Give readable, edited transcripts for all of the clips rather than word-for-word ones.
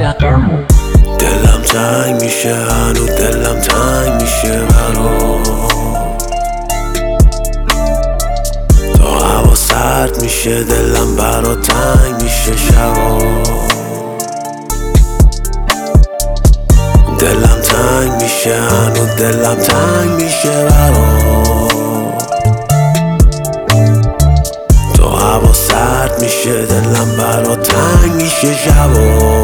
دلم تنگ میشه، هنو دلم تنگ میشه برا تا هوا سرد میشه، دلم برا تنگ میشه شبا. دلم تنگ میشه، هنو دلم تنگ میشه برا تا هوا سرد میشه، دلم برا تنگ میشه شبا.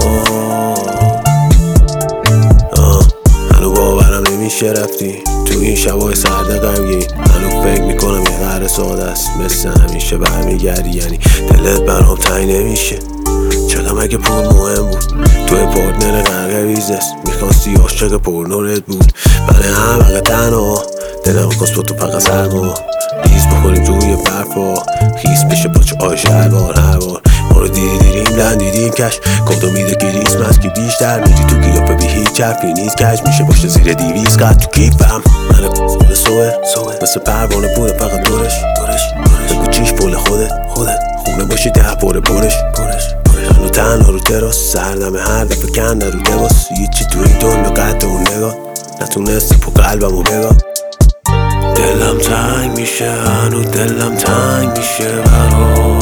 هنو باورم نمیشه رفتی تو این شبای سرد غمگین، هنو فکر میکنم یه قهر ساده است، مثل همیشه برمیگردی، یعنی دلت برام تنگ نمیشه. چقدر مگه پول مهم بود؟ توی پارتنر غرق بیزنس میخواستی عاشق پرنورت بود. من همه تنها دلم خواست با تو فقط سرما ریز بخوریم روی برفا، خیس بشه پاچه آش هر بار ما رو دیدیم لن دیدیم کش کادو میده کریسمس که بیشتر میری تو قیافه بی هیچ حرفی نیست، کش میشه باشه زیر 200 قد تو کیفم. من خود سوه مثل پروانه بوده فقط دورش بگو چیش پول خودت خونه باشی 10 پرش هنو تنها رو تراس سردمه هر دفعه کنده رو لباس، هیچی تو این دنیا قد اون نگاه نتونسته پو قلبمو بگاه. دلم تنگ میشه، هنو دلم تنگ میشه برا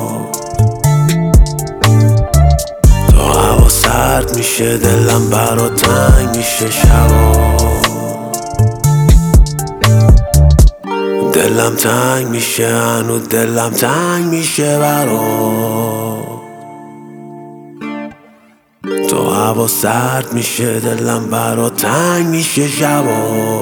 تا هوا سرد میشه، دلم برا تنگ میشه شبا. دلم تنگ میشه، هنو دلم تنگ میشه برا تا هوا سرد میشه، دلم برا تنگ میشه شبا.